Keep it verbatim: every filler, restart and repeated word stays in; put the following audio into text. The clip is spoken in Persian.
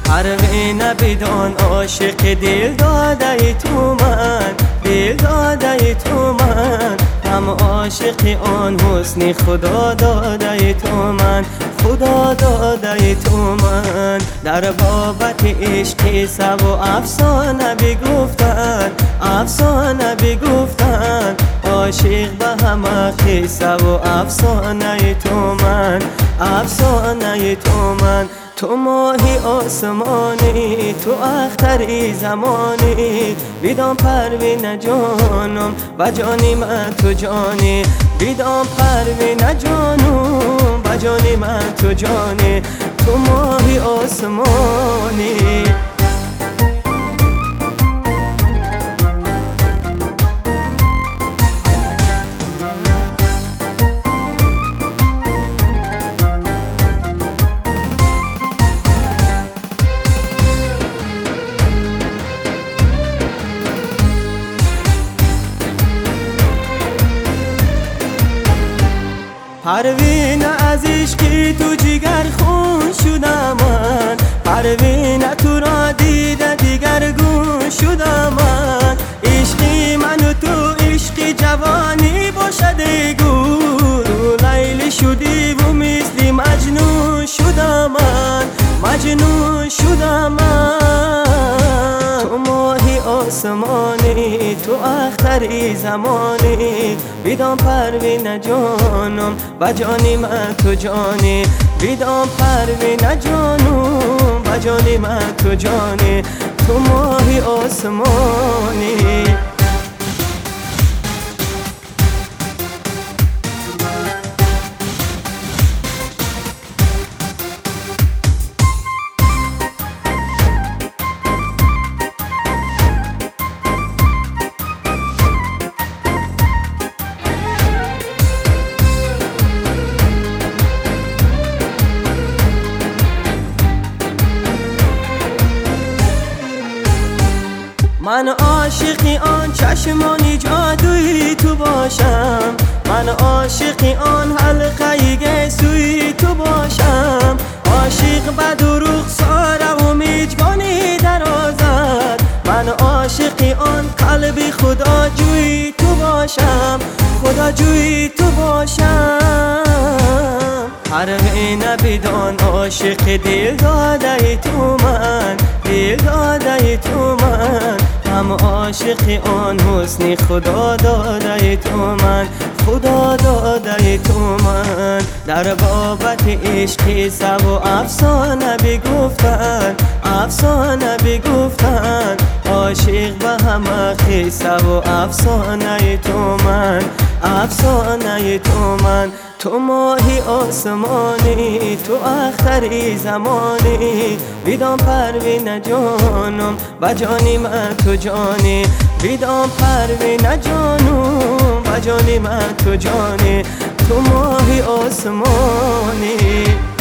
پروینه بدان عاشق دل داده تو من، دل داده تو من، هم عاشق آن حسن خدا داده تو من، خدا داده تو من. در بابت عشق سب و افسانه بگفتن، افسانه بگفتن، عاشق به همه قصه و افسانه تو من، افسانه تو من. تو ماهی آسمانی، تو اختری زمانی، بدان پروینه جانم و جانی من تو جانی، بدان پروینه جانم و جانی من تو جانی. تو ماهی آسمانی. پروینه از عشقی تو جگر خون شدم من، پروینه تو را دیده دیگر گون شدم من. عشقی من و تو عشقی جوانی باشد گو، تو لیلی شدی و مثل مجنون شدم من، مجنون شدم من. تو ماهی آسمانی، تو اختری زمانی، بدان پروینه جانم و جانی من تو جانی، بدان پروینه جانم و جانی من تو جانی. تو ماهی آسمانی. من عاشقی آن چشمانی جادویی تو باشم، من عاشقی آن حلقه گیسویی تو باشم. عاشق به دروغ ساره و میجگانی درازد، من عاشقی آن قلب خدا جویی تو باشم، خدا جویی تو باشم. پروینه بدان عاشق دل داده تو من، دل داده تو من، هم عاشق آن حسن خدا داده تو من، خدا داده تو من. در بابت عشق سب و افسانه بگفتن، افسانه بگفتن، عاشق به همه قصه و افسانه تو من، افسانه تو من. تو ماهی آسمانی، تو اختری زمانی، بدان پروینه جانم و جانی من تو جانی، بدان پروینه جانم و جانی من تو جانی. تو ماهی آسمانی.